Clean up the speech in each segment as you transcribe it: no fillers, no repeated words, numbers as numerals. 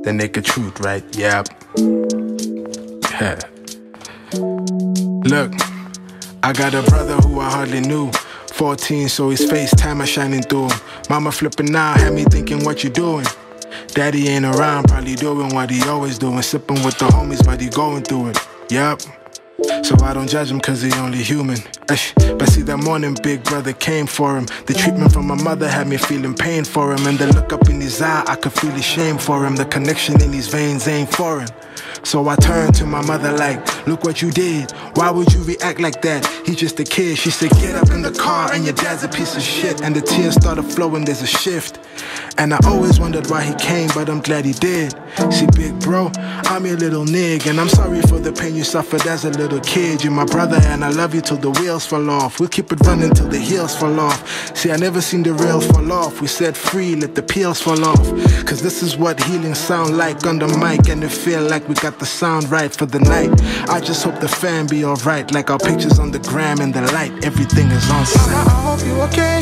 the naked truth, right? Yep. Yeah. Look, I got a brother who I hardly knew. 14, so his FaceTime is shining through him. Mama flipping out, had me thinking, what you doing? Daddy ain't around, probably doing what he always doing. Sipping with the homies, but he going through it. Yup. So I don't judge him cause he only human. But see that morning big brother came for him. The treatment from my mother had me feeling pain for him. And the look up in his eye, I could feel his shame for him. The connection in his veins ain't foreign. So I turned to my mother like, look what you did. Why would you react like that? He's just a kid. She said, get up in the car and your dad's a piece of shit. And the tears started flowing, there's a shift. And I always wondered why he came, but I'm glad he did. See, big bro, I'm your little nig, and I'm sorry for the pain you suffered as a little kid. You're my brother and I love you till the wheels fall off. We'll keep it running till the heels fall off. See, I never seen the rails fall off. We said free, let the peels fall off. Cause this is what healing sound like on the mic, and it feel like we got the sound right for the night. I just hope the fan be alright, like our pictures on the gram and the light. Everything is on sight. Mama, I hope you okay.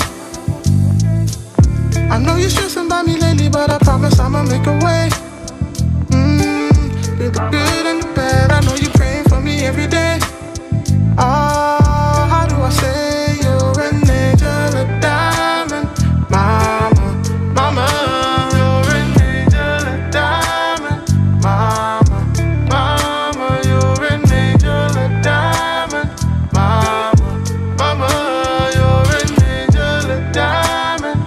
I know you're stressing about me lately, but I promise I'ma make a way. Feel the good and the bad, I know you're praying for me every day. Oh, how do I say you're an angel, a diamond? Mama, mama, you're an angel, a diamond. Mama, mama, you're an angel, a diamond. Mama, mama, you're an angel, a diamond.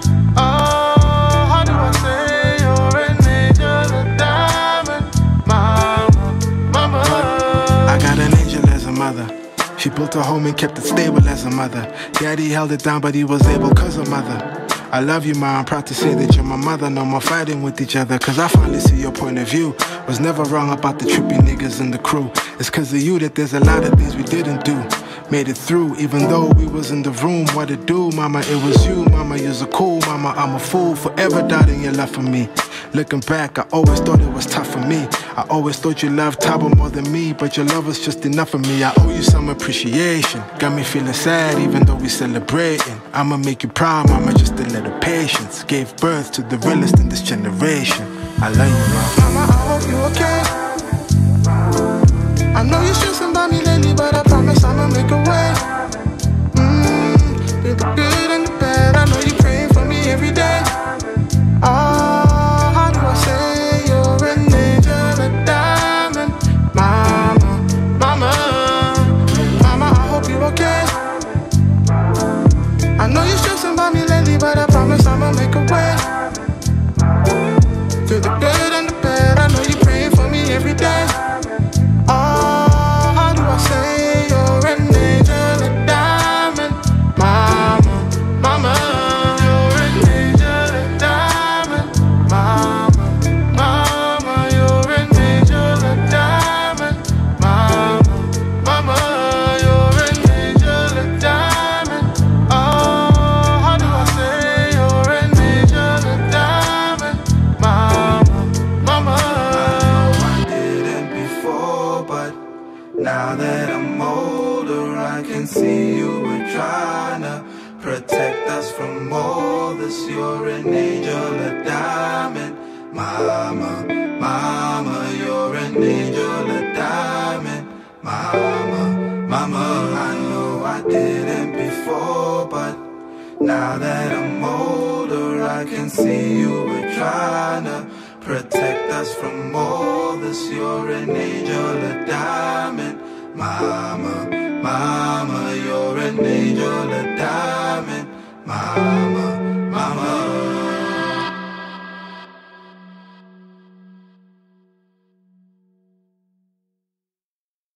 She built a home and kept it stable as a mother. Daddy held it down, but he was able cause of mother. I love you, ma, I'm proud to say that you're my mother. No more fighting with each other, cause I finally see your point of view. Was never wrong about the trippy niggas in the crew. It's cause of you that there's a lot of things we didn't do. Made it through, even though we was in the room. What it do, mama, it was you. Mama, you're so cool, mama, I'm a fool. Forever doubting your love for me. Looking back, I always thought it was tough for me. I always thought you loved Tabo more than me, but your love was just enough for me. I owe you some appreciation. Got me feeling sad even though we celebrating. I'ma make you proud, mama, just a little patience. Gave birth to the realest in this generation. I love you, mama. Mama, I hope you okay. I know you're stressing about me lately, but I promise I'ma make a way. Feel the good and the bad, I know you're praying for me every day. Oh, how do I say you're an angel, a diamond? Mama, mama, mama, I hope you're okay. I know you're stressing about me lately, but I promise I'ma make a way. Feel the good and the bad, I know you're praying for me every day. Oh, how do I say you're an angel, a diamond? Mama, mama, you're an angel, a diamond. Mama, mama, you're an angel, a diamond. Mama, mama, you're an angel, a diamond. Oh, how do I say you're an angel, a diamond? Mama, mama. I didn't before, but now that I'm older, I can see you were trying to protect us from all this. You're an angel, a diamond. Mama, mama, you're an angel, a diamond. Mama, mama, I know I didn't before, but now that I'm older, I can see you were trying to protect us from all this. You're an angel, a diamond. Mama, mama, you're an angel, a diamond. Mama.